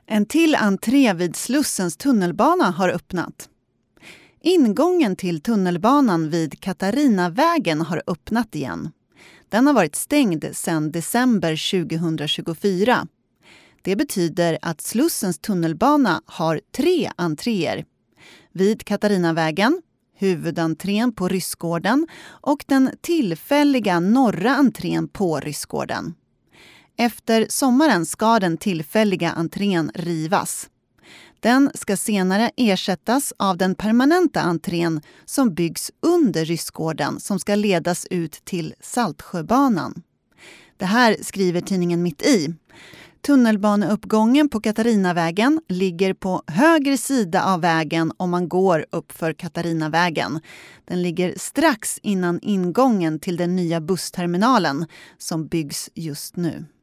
En till entré vid Slussens tunnelbana har öppnat. Ingången till tunnelbanan vid Katarinavägen har öppnat igen. Den har varit stängd sedan december 2024. Det betyder att Slussens tunnelbana har 3 entréer. Vid Katarinavägen, huvudentrén på Ryssgården och den tillfälliga norra entrén på Ryssgården. Efter sommaren ska den tillfälliga entrén rivas. Den ska senare ersättas av den permanenta entrén som byggs under Ryssgården som ska ledas ut till Saltsjöbanan. Det här skriver tidningen Mitt i. Tunnelbaneuppgången på Katarinavägen ligger på höger sida av vägen om man går upp för Katarinavägen. Den ligger strax innan ingången till den nya bussterminalen som byggs just nu.